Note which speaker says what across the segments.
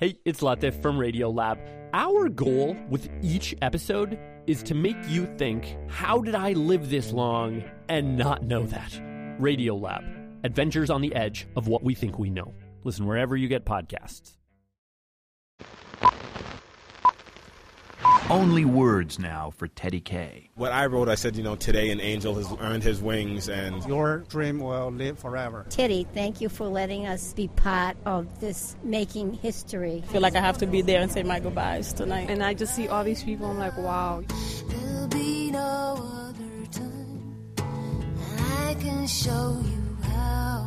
Speaker 1: Hey, it's Latif from Radiolab. Our goal with each episode is to make you think, how did I live this long and not know that? Radiolab, adventures on the edge of what we think we know. Listen wherever you get podcasts.
Speaker 2: Only words now for Teddy K.
Speaker 3: What I wrote, I said, today an angel has earned his wings, and
Speaker 4: your dream will live forever.
Speaker 5: Teddy, thank you for letting us be part of this making history.
Speaker 6: I feel like I have to be there and say my goodbyes tonight.
Speaker 7: And I just see all these people, I'm like, wow.
Speaker 8: There'll be no other time, and I can show you how,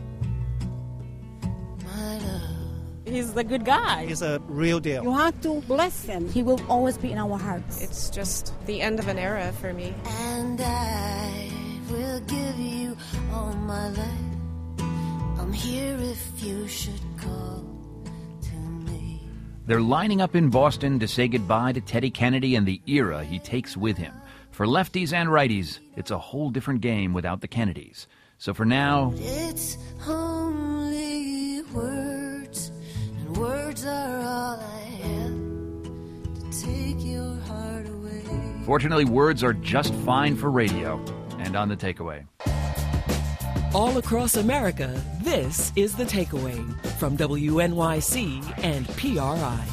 Speaker 8: my love.
Speaker 6: He's a good guy.
Speaker 4: He's a real deal.
Speaker 5: You have to bless him. He will always be in our hearts.
Speaker 7: It's just the end of an era for me.
Speaker 8: And I will give you all my life. I'm here if you should call to me.
Speaker 2: They're lining up in Boston to say goodbye to Teddy Kennedy and the era he takes with him. For lefties and righties, it's a whole different game without the Kennedys. So for now,
Speaker 8: it's only words. Words are all I have to take your heart away.
Speaker 2: Fortunately, words are just fine for radio and on The Takeaway.
Speaker 9: All across America, this is The Takeaway from WNYC and PRI.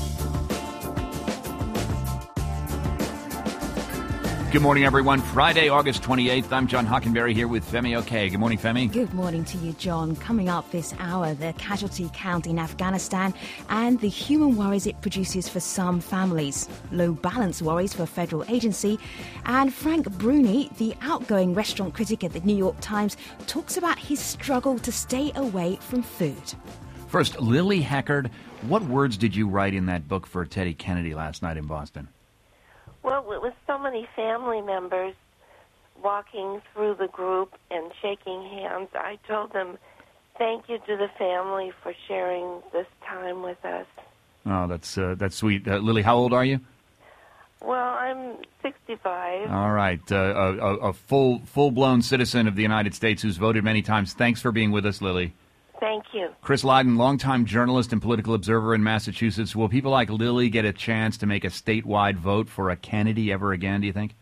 Speaker 2: Good morning, everyone. Friday, August 28th. I'm John Hockenberry here with Femi Okey. Good morning, Femi.
Speaker 10: Good morning to you, John. Coming up this hour, the casualty count in Afghanistan and the human worries it produces for some families, low balance worries for a federal agency, and Frank Bruni, the outgoing restaurant critic at the New York Times, talks about his struggle to stay away from food.
Speaker 2: First, Lily Heckard, what words did you write in that book for Teddy Kennedy last night in Boston?
Speaker 11: Well, with so many family members walking through the group and shaking hands, I told them, thank you to the family for sharing this time with us.
Speaker 2: Oh, that's sweet. Lily, how old are you?
Speaker 11: Well, I'm 65.
Speaker 2: All right. A full-blown citizen of the United States who's voted many times. Thanks for being with us, Lily.
Speaker 11: Thank you.
Speaker 2: Chris Lydon, longtime journalist and political observer in Massachusetts. Will people like Lily get a chance to make a statewide vote for a Kennedy ever again, do you think?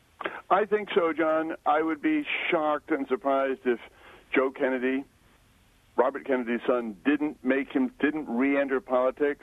Speaker 12: I think so, John. I would be shocked and surprised if Joe Kennedy, Robert Kennedy's son, didn't re-enter politics.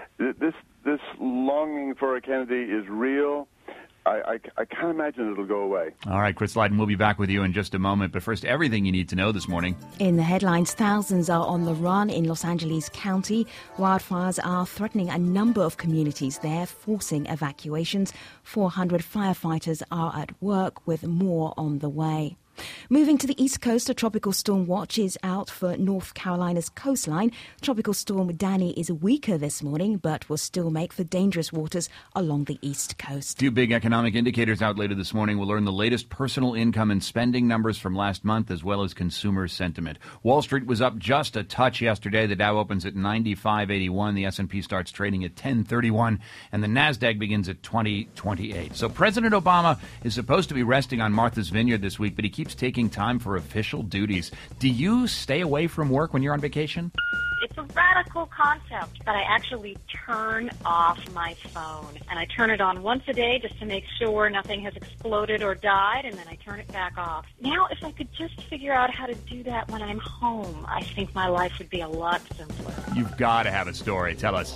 Speaker 12: This longing for a Kennedy is real. I can't imagine it'll go away.
Speaker 2: All right, Chris Lydon, we'll be back with you in just a moment. But first, everything you need to know this morning.
Speaker 10: In the headlines, thousands are on the run in Los Angeles County. Wildfires are threatening a number of communities there, forcing evacuations. 400 firefighters are at work with more on the way. Moving to the East Coast, a tropical storm watch is out for North Carolina's coastline. Tropical storm Danny is weaker this morning, but will still make for dangerous waters along the East Coast.
Speaker 2: Few big economic indicators out later this morning. We'll learn the latest personal income and spending numbers from last month, as well as consumer sentiment. Wall Street was up just a touch yesterday. The Dow opens at 95.81. The S&P starts trading at 10.31, and the Nasdaq begins at 20.28. So President Obama is supposed to be resting on Martha's Vineyard this week, but he keeps taking time for official duties. Do you stay away from work when you're on vacation?
Speaker 13: It's a radical concept, but I actually turn off my phone. And I turn it on once a day just to make sure nothing has exploded or died, and then I turn it back off. Now, if I could just figure out how to do that when I'm home, I think my life would be a lot simpler.
Speaker 2: You've got to have a story. Tell us.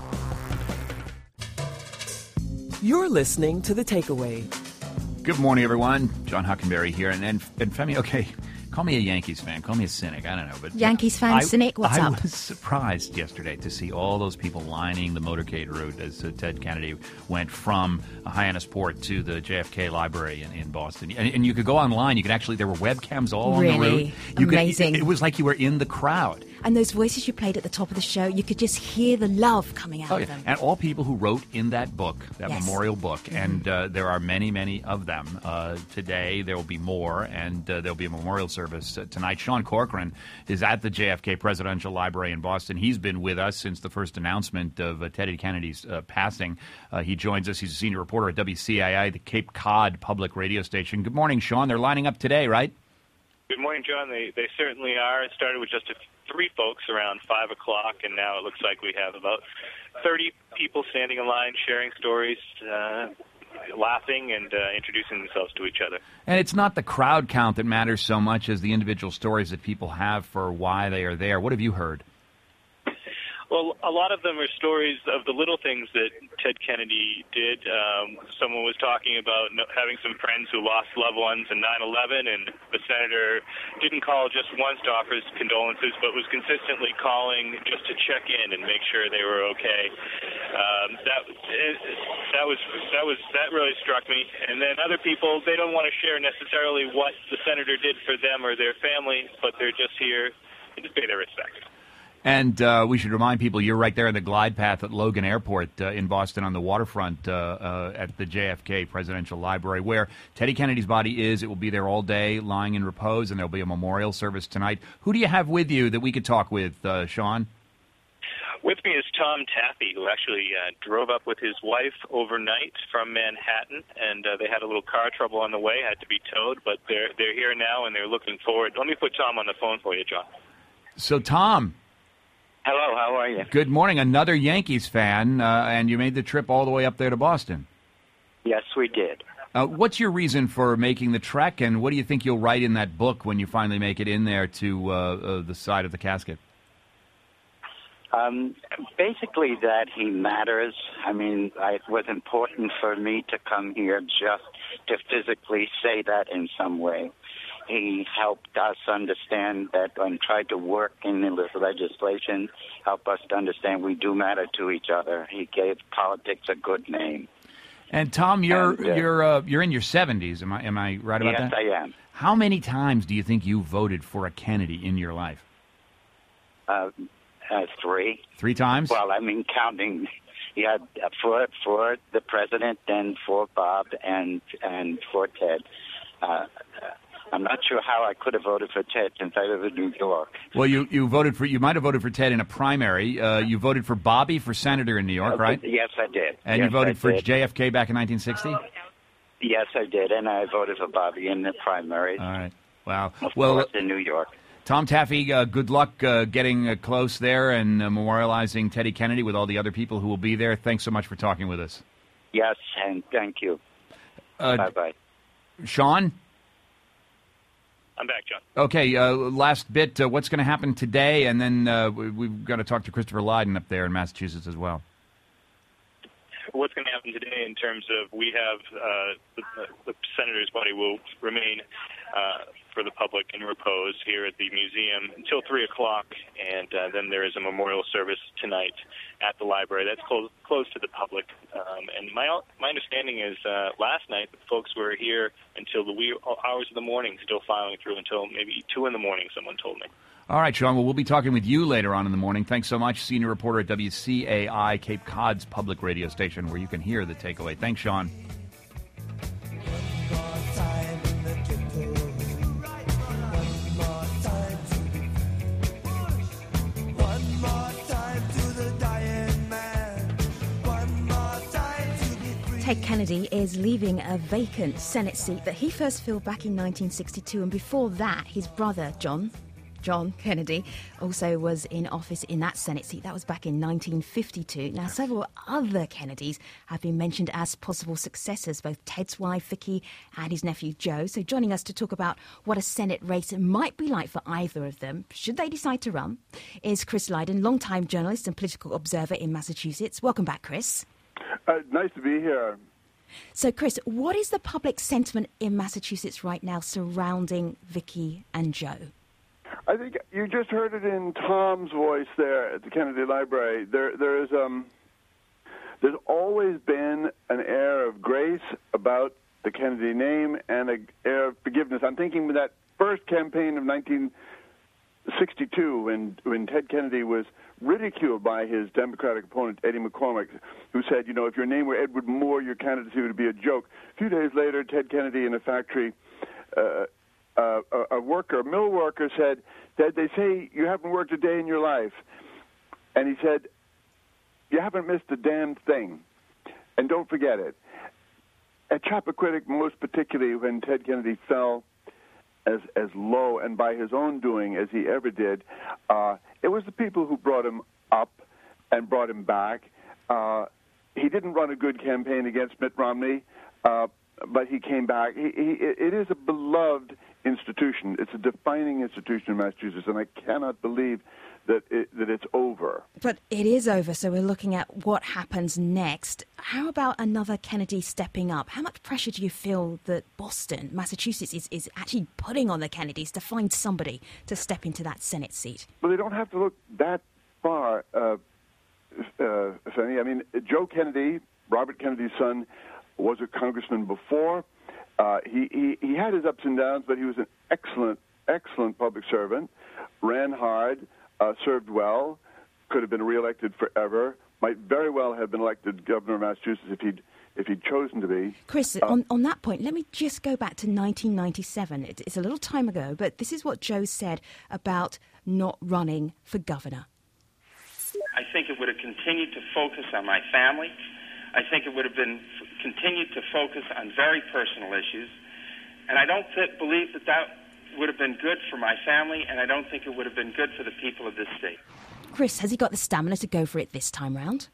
Speaker 9: You're listening to The Takeaway.
Speaker 2: Good morning, everyone. John Hockenberry here. And Femi, okay, call me a Yankees fan. Call me a cynic. I don't know. But
Speaker 10: Yankees fan, cynic, what's up?
Speaker 2: I was surprised yesterday to see all those people lining the motorcade route as Ted Kennedy went from Hyannisport to the JFK Library in Boston. And you could go online. You could actually, there were webcams all on the route.
Speaker 10: Amazing.
Speaker 2: It was like you were in the crowd.
Speaker 10: And those voices you played at the top of the show, you could just hear the love coming out of them.
Speaker 2: And all people who wrote in that book, that
Speaker 10: yes.
Speaker 2: memorial book. And there are many, many of them. Today there will be more, and there'll be a memorial service tonight. Sean Corcoran is at the JFK Presidential Library in Boston. He's been with us since the first announcement of Teddy Kennedy's passing. He joins us. He's a senior reporter at WCII, the Cape Cod public radio station. Good morning, Sean. They're lining up today, right?
Speaker 14: Good morning, John. They certainly are. It started with just 3 folks around 5 o'clock, and now it looks like we have about 30 people standing in line, sharing stories, laughing, and introducing themselves to each other.
Speaker 2: And it's not the crowd count that matters so much as the individual stories that people have for why they are there. What have you heard?
Speaker 14: Well, a lot of them are stories of the little things that Ted Kennedy did. Someone was talking about having some friends who lost loved ones in 9/11, and the senator didn't call just once to offer his condolences, but was consistently calling just to check in and make sure they were okay. That really struck me. And then other people, they don't want to share necessarily what the senator did for them or their family, but they're just here to pay their respects.
Speaker 2: And we should remind people you're right there in the glide path at Logan Airport in Boston on the waterfront at the JFK Presidential Library, where Teddy Kennedy's body is. It will be there all day, lying in repose, and there'll be a memorial service tonight. Who do you have with you that we could talk with, Sean?
Speaker 14: With me is Tom Taffy, who actually drove up with his wife overnight from Manhattan, and they had a little car trouble on the way, had to be towed, but they're here now, and they're looking forward. Let me put Tom on the phone for you, John.
Speaker 2: So, Tom.
Speaker 15: Hello, how are you?
Speaker 2: Good morning. Another Yankees fan, and you made the trip all the way up there to Boston.
Speaker 15: Yes, we did.
Speaker 2: What's your reason for making the trek, and what do you think you'll write in that book when you finally make it in there to the side of the casket?
Speaker 15: Basically that he matters. I mean, it was important for me to come here just to physically say that in some way. He helped us understand that and tried to work in the legislation, help us to understand we do matter to each other. He gave politics a good name.
Speaker 2: And Tom, you're in your 70s. Am I right about that?
Speaker 15: Yes, I am.
Speaker 2: How many times do you think you voted for a Kennedy in your life?
Speaker 15: 3.
Speaker 2: 3 times?
Speaker 15: Well, I mean, counting. He had for the president, then for Bob, and for Ted. I'm not sure how I could have voted for Ted since I live in New York.
Speaker 2: Well, you might have voted for Ted in a primary. You voted for Bobby for senator in New York, right?
Speaker 15: Yes, I did.
Speaker 2: And
Speaker 15: yes,
Speaker 2: you voted for JFK back in 1960?
Speaker 15: Yes, I did, and I voted for Bobby in the primary.
Speaker 2: All right. Wow.
Speaker 15: Of course, in New York.
Speaker 2: Tom Taffy, good luck getting close there and memorializing Teddy Kennedy with all the other people who will be there. Thanks so much for talking with us.
Speaker 15: Yes, and thank you. Bye-bye.
Speaker 2: Sean?
Speaker 14: I'm back, John.
Speaker 2: Okay, last bit. What's going to happen today? And then we've got to talk to Christopher Lydon up there in Massachusetts as well.
Speaker 14: What's going to happen today in terms of we have the senator's body will remain for the public in repose here at the museum until 3 o'clock, and then there is a memorial service tonight at the library. That's closed to the public. And my understanding is last night the folks were here until the wee hours of the morning, still filing through until maybe 2 in the morning, someone told me.
Speaker 2: All right, Sean. Well, we'll be talking with you later on in the morning. Thanks so much. Senior reporter at WCAI, Cape Cod's public radio station, where you can hear the takeaway. Thanks, Sean.
Speaker 10: Ted Kennedy is leaving a vacant Senate seat that he first filled back in 1962, and before that, his brother, John Kennedy, also was in office in that Senate seat. That was back in 1952. Now, several other Kennedys have been mentioned as possible successors, both Ted's wife, Vicky, and his nephew, Joe. So joining us to talk about what a Senate race might be like for either of them, should they decide to run, is Chris Lydon, longtime journalist and political observer in Massachusetts. Welcome back, Chris.
Speaker 12: Nice to be here.
Speaker 10: So, Chris, what is the public sentiment in Massachusetts right now surrounding Vicky and Joe?
Speaker 12: I think you just heard it in Tom's voice there at the Kennedy Library. There's always been an air of grace about the Kennedy name and an air of forgiveness. I'm thinking of that first campaign of 1962 when Ted Kennedy was ridiculed by his Democratic opponent, Eddie McCormick, who said, you know, if your name were Edward Moore, your candidacy would be a joke. A few days later, Ted Kennedy in a factory, a mill worker said, Ted, they say you haven't worked a day in your life. And he said, you haven't missed a damn thing. And don't forget it. At Chappaquiddick, most particularly when Ted Kennedy fell, as low and by his own doing as he ever did. It was the people who brought him up and brought him back. He didn't run a good campaign against Mitt Romney, but he came back. It is a beloved institution. It's a defining institution in Massachusetts, and I cannot believe that it's over.
Speaker 10: But it is over, so we're looking at what happens next. How about another Kennedy stepping up? How much pressure do you feel that Boston, Massachusetts, is actually putting on the Kennedys to find somebody to step into that Senate seat?
Speaker 12: Well, they don't have to look that far, Fanny. I mean, Joe Kennedy, Robert Kennedy's son, was a congressman before. He had his ups and downs, but he was an excellent public servant, ran hard, served well, could have been reelected forever, might very well have been elected governor of Massachusetts if he'd chosen to be.
Speaker 10: Chris, on that point, let me just go back to 1997. It's a little time ago, but this is what Joe said about not running for governor.
Speaker 16: I think it would have continued to focus on my family. I think it would have continued to focus on very personal issues. And I don't believe that would have been good for my family, and I don't think it would have been good for the people of this state.
Speaker 10: Chris, has he got the stamina to go for it this time round?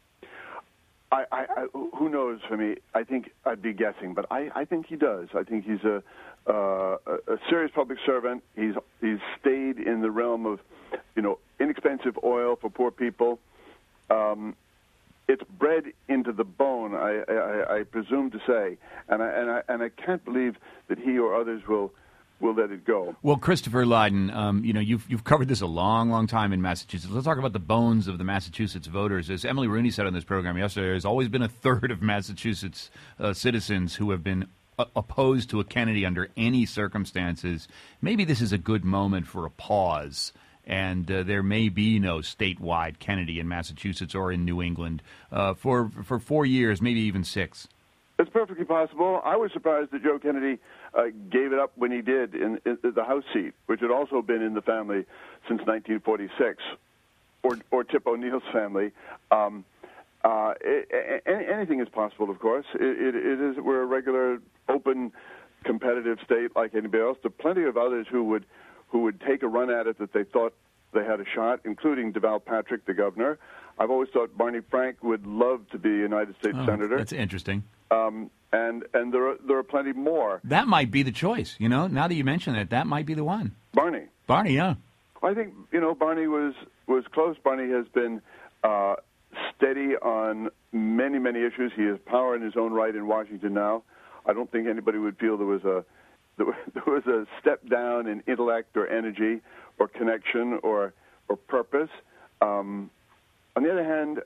Speaker 12: Who knows for me? I think I'd be guessing, but I think he does. I think he's a serious public servant. He's stayed in the realm of, inexpensive oil for poor people. It's bred into the bone, I presume to say, and I can't believe that he or others will let it go.
Speaker 2: Well, Christopher Lydon, you've covered this a long time in Massachusetts. Let's talk about the bones of the Massachusetts voters. As Emily Rooney said on this program yesterday, there's always been a third of Massachusetts citizens who have been opposed to a Kennedy under any circumstances. Maybe this is a good moment for a pause, and there may be no statewide Kennedy in Massachusetts or in New England for 4 years, maybe even 6.
Speaker 12: It's perfectly possible. I was surprised that Joe Kennedy gave it up when he did in the House seat, which had also been in the family since 1946, or Tip O'Neill's family. Anything is possible, of course. We're a regular, open, competitive state like anybody else. There are plenty of others who would take a run at it that they thought they had a shot, including Deval Patrick, the governor. I've always thought Barney Frank would love to be a United States senator.
Speaker 2: That's interesting.
Speaker 12: And there are plenty more.
Speaker 2: That might be the choice. Now that you mention it, that might be the one.
Speaker 12: Barney,
Speaker 2: yeah.
Speaker 12: I think Barney was close. Barney has been steady on many issues. He has power in his own right in Washington now. I don't think anybody would feel there was a step down in intellect or energy or connection or purpose. On the other hand,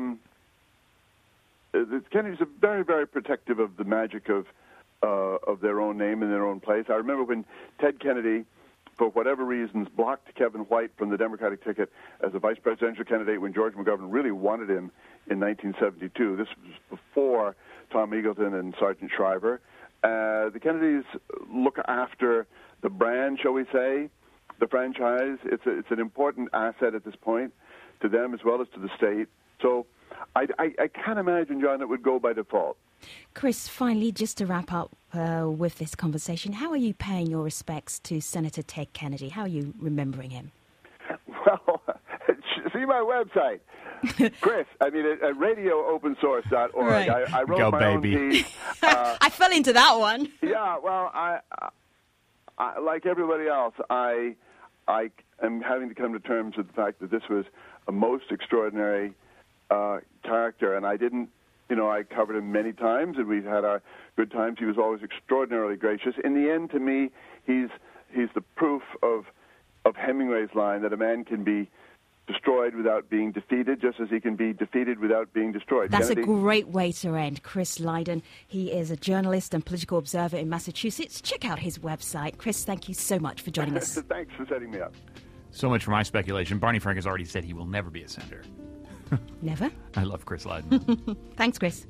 Speaker 12: the Kennedys are very, very protective of the magic of their own name and their own place. I remember when Ted Kennedy, for whatever reasons, blocked Kevin White from the Democratic ticket as a vice presidential candidate when George McGovern really wanted him in 1972. This was before Tom Eagleton and Sergeant Shriver. The Kennedys look after the brand, shall we say, the franchise. It's an important asset at this point to them as well as to the state. So I can't imagine, John, it would go by default.
Speaker 10: Chris, finally, just to wrap up with this conversation, how are you paying your respects to Senator Ted Kennedy? How are you remembering him?
Speaker 12: Well, see my website, Chris. I mean, at radioopensource.org.
Speaker 10: Right.
Speaker 12: I wrote my own piece.
Speaker 10: I fell into that one.
Speaker 12: Yeah, well, I like everybody else, I am having to come to terms with the fact that this was a most extraordinary character, and I didn't. I covered him many times, and we've had our good times. He was always extraordinarily gracious. In the end, to me, he's the proof of Hemingway's line that a man can be destroyed without being defeated, just as he can be defeated without being destroyed.
Speaker 10: That's
Speaker 12: Kennedy?
Speaker 10: A great way to end. Chris Lydon, he is a journalist and political observer in Massachusetts. Check out his website. Chris, thank you so much for joining us.
Speaker 12: Thanks for setting me up.
Speaker 2: So much for my speculation. Barney Frank has already said he will never be a senator.
Speaker 10: Never?
Speaker 2: I love Chris Lydon.
Speaker 10: Thanks, Chris.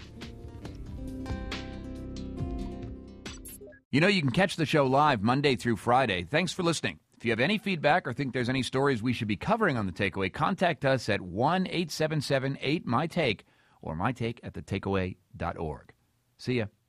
Speaker 2: You can catch the show live Monday through Friday. Thanks for listening. If you have any feedback or think there's any stories we should be covering on The Takeaway, contact us at 1-877-8-MY-TAKE or mytake@thetakeaway.org. See ya.